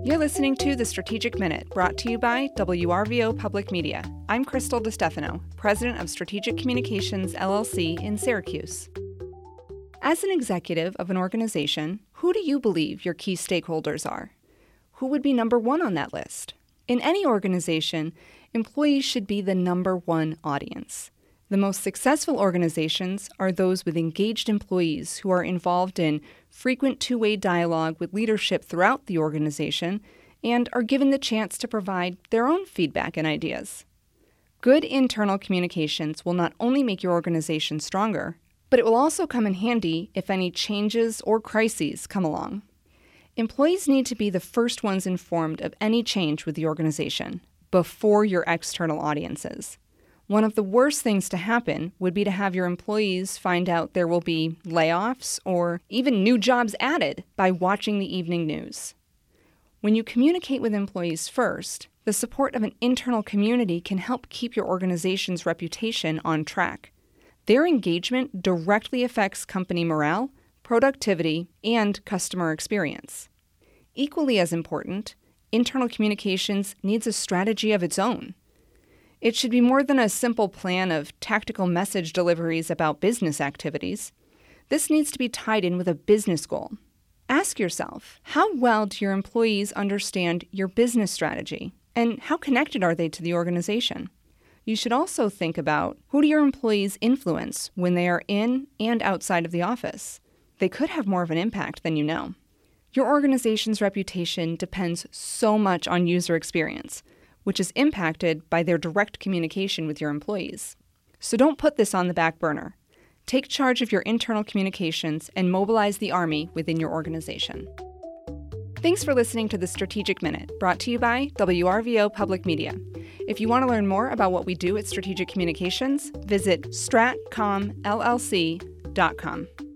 You're listening to The Strategic Minute, brought to you by WRVO Public Media. I'm Crystal DeStefano, President of Strategic Communications, LLC in Syracuse. As an executive of an organization, who do you believe your key stakeholders are? Who would be number one on that list? In any organization, employees should be the number one audience. The most successful organizations are those with engaged employees who are involved in frequent two-way dialogue with leadership throughout the organization and are given the chance to provide their own feedback and ideas. Good internal communications will not only make your organization stronger, but it will also come in handy if any changes or crises come along. Employees need to be the first ones informed of any change with the organization before your external audiences. One of the worst things to happen would be to have your employees find out there will be layoffs or even new jobs added by watching the evening news. When you communicate with employees first, the support of an internal community can help keep your organization's reputation on track. Their engagement directly affects company morale, productivity, and customer experience. Equally as important, internal communications needs a strategy of its own. It should be more than a simple plan of tactical message deliveries about business activities. This needs to be tied in with a business goal. Ask yourself, how well do your employees understand your business strategy, and how connected are they to the organization? You should also think about, who do your employees influence when they are in and outside of the office? They could have more of an impact than you know. Your organization's reputation depends so much on user experience, which is impacted by their direct communication with your employees. So don't put this on the back burner. Take charge of your internal communications and mobilize the Army within your organization. Thanks for listening to The Strategic Minute, brought to you by WRVO Public Media. If you want to learn more about what we do at Strategic Communications, visit stratcomllc.com.